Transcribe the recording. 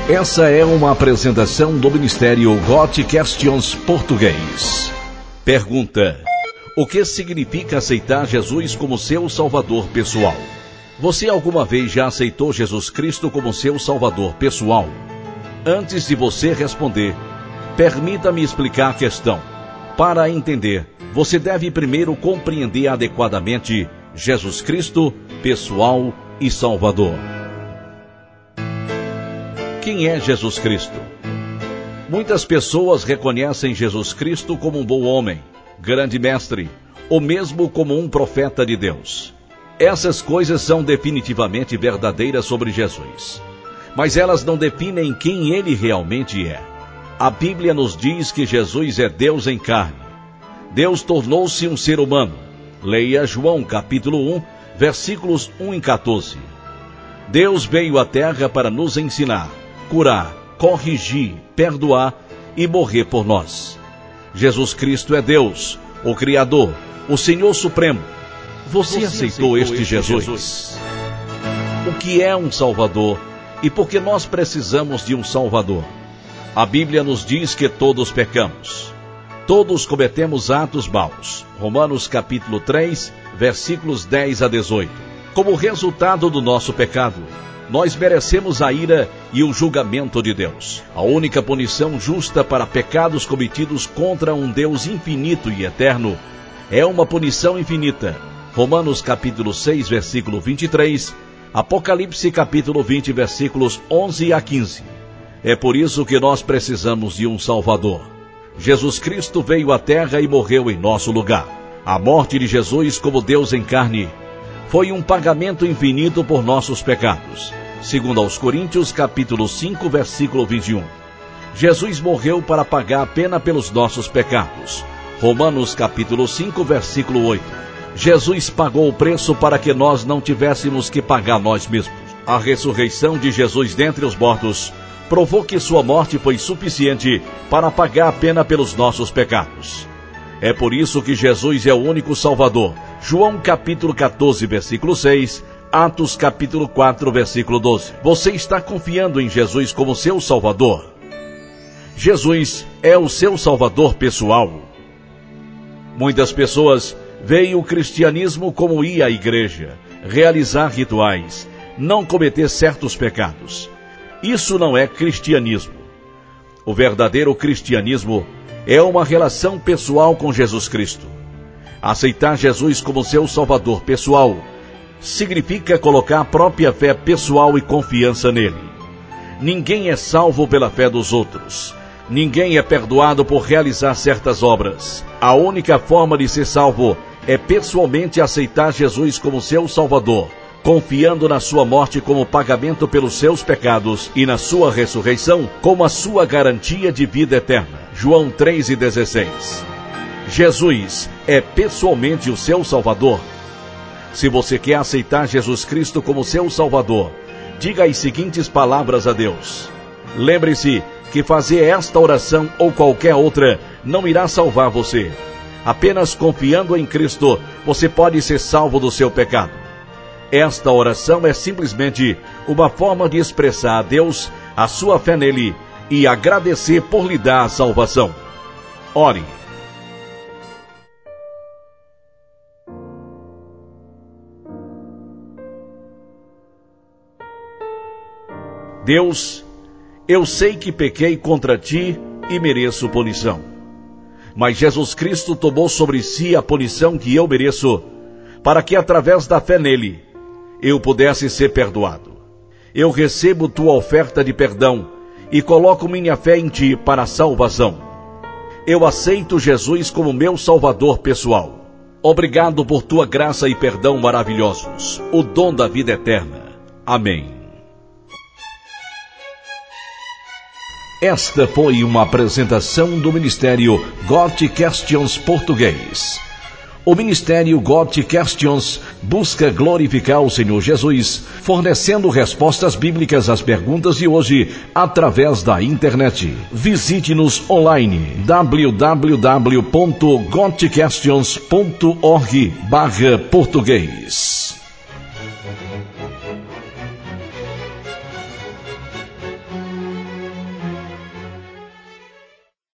Essa é uma apresentação do Ministério Got Questions Português. Pergunta: o que significa aceitar Jesus como seu Salvador pessoal? Você alguma vez já aceitou Jesus Cristo como seu Salvador pessoal? Antes de você responder, permita-me explicar a questão. Para entender, você deve primeiro compreender adequadamente Jesus Cristo, pessoal e Salvador. Quem é Jesus Cristo? Muitas pessoas reconhecem Jesus Cristo como um bom homem, grande mestre, ou mesmo como um profeta de Deus. Essas coisas são definitivamente verdadeiras sobre Jesus, mas elas não definem quem ele realmente é. A Bíblia nos diz que Jesus é Deus em carne. Deus tornou-se um ser humano. Leia João capítulo 1, versículos 1 e 14. Deus veio à terra para nos ensinar, curar, corrigir, perdoar e morrer por nós. Jesus Cristo é Deus, o Criador, o Senhor Supremo. Você aceitou este Jesus? O que é um Salvador e por que nós precisamos de um Salvador? A Bíblia nos diz que todos pecamos. Todos cometemos atos maus. Romanos capítulo 3, versículos 10 a 18. Como resultado do nosso pecado, nós merecemos a ira e o julgamento de Deus. A única punição justa para pecados cometidos contra um Deus infinito e eterno é uma punição infinita. Romanos capítulo 6, versículo 23, Apocalipse capítulo 20, versículos 11 a 15. É por isso que nós precisamos de um Salvador. Jesus Cristo veio à terra e morreu em nosso lugar. A morte de Jesus como Deus em carne foi um pagamento infinito por nossos pecados. Segundo aos Coríntios, capítulo 5, versículo 21. Jesus morreu para pagar a pena pelos nossos pecados. Romanos, capítulo 5, versículo 8. Jesus pagou o preço para que nós não tivéssemos que pagar nós mesmos. A ressurreição de Jesus dentre os mortos provou que sua morte foi suficiente para pagar a pena pelos nossos pecados. É por isso que Jesus é o único Salvador. João capítulo 14, versículo 6, Atos capítulo 4, versículo 12. Você está confiando em Jesus como seu Salvador? Jesus é o seu Salvador pessoal. Muitas pessoas veem o cristianismo como ir à igreja, realizar rituais, não cometer certos pecados. Isso não é cristianismo. O verdadeiro cristianismo é uma relação pessoal com Jesus Cristo. Aceitar Jesus como seu Salvador pessoal significa colocar a própria fé pessoal e confiança nele. Ninguém é salvo pela fé dos outros. Ninguém é perdoado por realizar certas obras. A única forma de ser salvo é pessoalmente aceitar Jesus como seu Salvador, confiando na sua morte como pagamento pelos seus pecados e na sua ressurreição como a sua garantia de vida eterna. João 3,16. Jesus é pessoalmente o seu Salvador. Se você quer aceitar Jesus Cristo como seu Salvador, diga as seguintes palavras a Deus. Lembre-se que fazer esta oração ou qualquer outra não irá salvar você. Apenas confiando em Cristo, você pode ser salvo do seu pecado. Esta oração é simplesmente uma forma de expressar a Deus a sua fé nele e agradecer por lhe dar a salvação. Ore. Deus, eu sei que pequei contra ti e mereço punição. Mas Jesus Cristo tomou sobre si a punição que eu mereço, para que através da fé nele, eu pudesse ser perdoado. Eu recebo tua oferta de perdão e coloco minha fé em ti para a salvação. Eu aceito Jesus como meu Salvador pessoal. Obrigado por tua graça e perdão maravilhosos, o dom da vida eterna. Amém. Esta foi uma apresentação do Ministério Got Questions Português. O Ministério Got Questions busca glorificar o Senhor Jesus, fornecendo respostas bíblicas às perguntas de hoje através da internet. Visite-nos online www.gotquestions.org/português.